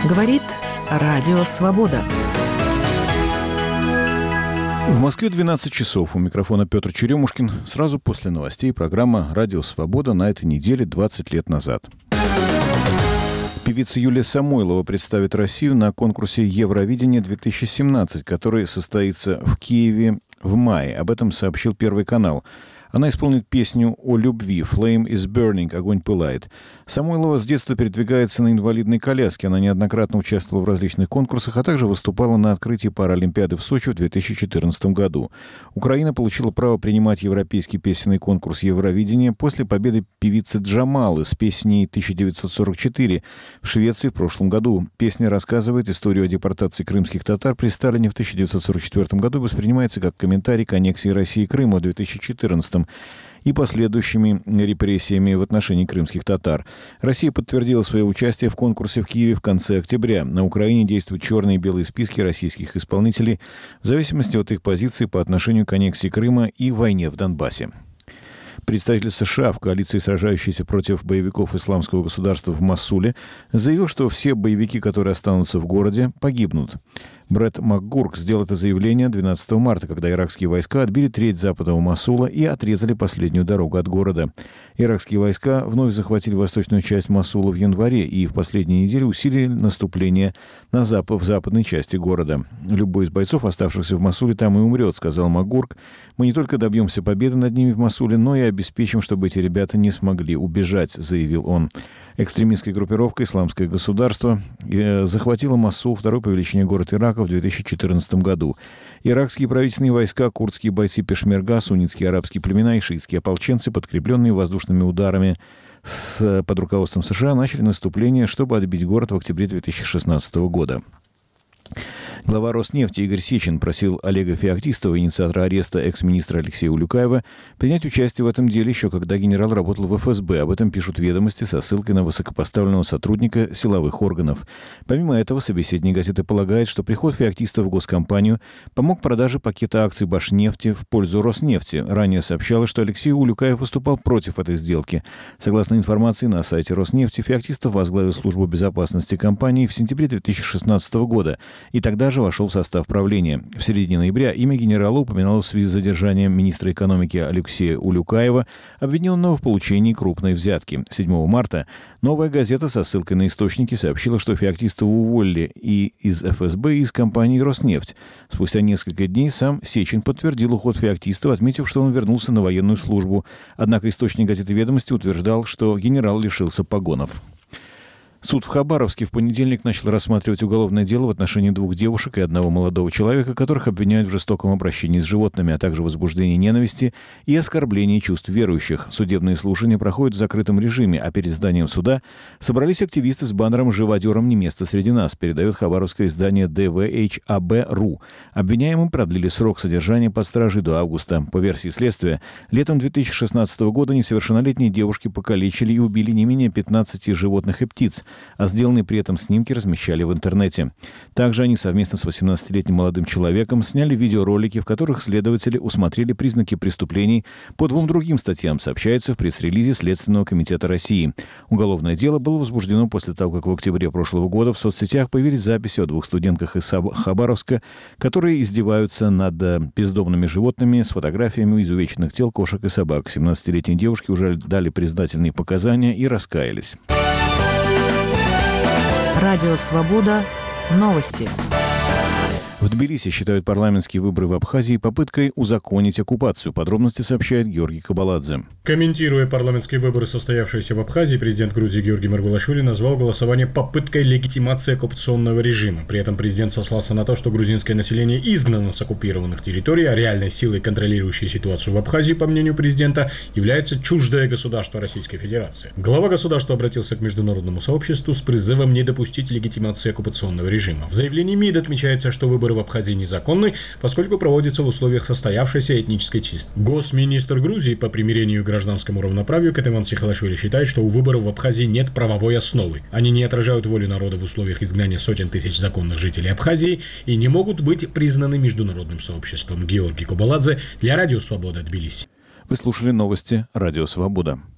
Говорит Радио Свобода. В Москве 12 часов. У микрофона Петр Черемушкин. Сразу после новостей программа «Радио Свобода» на этой неделе 20 лет назад. Певица Юлия Самойлова представит Россию на конкурсе Евровидение-2017, который состоится в Киеве в мае. Об этом сообщил Первый канал. Она исполнит песню о любви «Flame is burning» — «Огонь пылает». Самойлова с детства передвигается на инвалидной коляске. Она неоднократно участвовала в различных конкурсах, а также выступала на открытии Паралимпиады в Сочи в 2014 году. Украина получила право принимать европейский песенный конкурс Евровидения после победы певицы Джамалы с песней «1944» в Швеции в прошлом году. Песня рассказывает историю о депортации крымских татар при Сталине в 1944 году и воспринимается как комментарий к аннексии России Крыма в 2014 и последующими репрессиями в отношении крымских татар. Россия подтвердила свое участие в конкурсе в Киеве в конце октября. На Украине действуют черные и белые списки российских исполнителей в зависимости от их позиции по отношению к аннексии Крыма и войне в Донбассе. Представитель США в коалиции, сражающейся против боевиков исламского государства в Мосуле, заявил, что все боевики, которые останутся в городе, погибнут. Брэд МакГурк сделал это заявление 12 марта, когда иракские войска отбили треть западного Мосула и отрезали последнюю дорогу от города. Иракские войска вновь захватили восточную часть Мосула в январе и в последние недели усилили наступление в западной части города. «Любой из бойцов, оставшихся в Мосуле, там и умрет», — сказал МакГурк. «Мы не только добьемся победы над ними в Мосуле, но и обеспечим, чтобы эти ребята не смогли убежать», — заявил он. Экстремистская группировка «Исламское государство» захватила Мосул, второй по величине город Ирака, в 2014 году. Иракские правительственные войска, курдские бойцы Пешмерга, суннитские арабские племена и шиитские ополченцы, подкрепленные воздушными ударами под руководством США, начали наступление, чтобы отбить город в октябре 2016 года. Глава Роснефти Игорь Сечин просил Олега Феоктистова, инициатора ареста экс-министра Алексея Улюкаева, принять участие в этом деле еще когда генерал работал в ФСБ. Об этом пишут «Ведомости» со ссылкой на высокопоставленного сотрудника силовых органов. Помимо этого, собеседник газеты полагает, что приход Феоктистова в госкомпанию помог продаже пакета акций Башнефти в пользу Роснефти. Ранее сообщалось, что Алексей Улюкаев выступал против этой сделки. Согласно информации на сайте Роснефти, Феоктистов возглавил службу безопасности компании в сентябре 2016 года и тогда же вошел в состав правления. В середине ноября имя генерала упоминалось в связи с задержанием министра экономики Алексея Улюкаева, обвиненного в получении крупной взятки. 7 марта «Новая газета» со ссылкой на источники сообщила, что Феоктистова уволили и из ФСБ, и из компании «Роснефть». Спустя несколько дней сам Сечин подтвердил уход Феоктистова, отметив, что он вернулся на военную службу. Однако источник газеты «Ведомости» утверждал, что генерал лишился погонов. Суд в Хабаровске в понедельник начал рассматривать уголовное дело в отношении 2 девушек и 1 молодого человека, которых обвиняют в жестоком обращении с животными, а также возбуждении ненависти и оскорблении чувств верующих. Судебные слушания проходят в закрытом режиме, а перед зданием суда собрались активисты с баннером «Живодерам не место среди нас», передает хабаровское издание ДВХАБ.ру. Обвиняемым продлили срок содержания под стражей до августа. По версии следствия, летом 2016 года несовершеннолетние девушки покалечили и убили не менее 15 животных и птиц, а сделанные при этом снимки размещали в интернете. Также они совместно с 18-летним молодым человеком сняли видеоролики, в которых следователи усмотрели признаки преступлений по 2 другим статьям, сообщается в пресс-релизе Следственного комитета России. Уголовное дело было возбуждено после того, как в октябре прошлого года в соцсетях появились записи о 2 студентках из Хабаровска, которые издеваются над бездомными животными с фотографиями изувеченных тел кошек и собак. 17-летние девушки уже дали признательные показания и раскаялись. Радио Свобода. Новости. В Тбилиси считают парламентские выборы в Абхазии попыткой узаконить оккупацию. Подробности сообщает Георгий Кабаладзе. Комментируя парламентские выборы, состоявшиеся в Абхазии, президент Грузии Георгий Маргвелашвили назвал голосование попыткой легитимации оккупационного режима. При этом президент сослался на то, что грузинское население изгнано с оккупированных территорий, а реальной силой, контролирующей ситуацию в Абхазии, по мнению президента, является чуждое государство Российской Федерации. Глава государства обратился к международному сообществу с призывом не допустить легитимации оккупационного режима. В заявлении МИД отмечается, что выборы в Абхазии незаконны, поскольку проводятся в условиях состоявшейся этнической чистки. Госминистр Грузии по примирению и гражданскому равноправию Кетеван Сихалашвили считает, что у выборов в Абхазии нет правовой основы. Они не отражают волю народа в условиях изгнания сотен тысяч законных жителей Абхазии и не могут быть признаны международным сообществом. Георгий Кабаладзе для Радио Свобода, Тбилиси. Вы слушали новости Радио Свобода.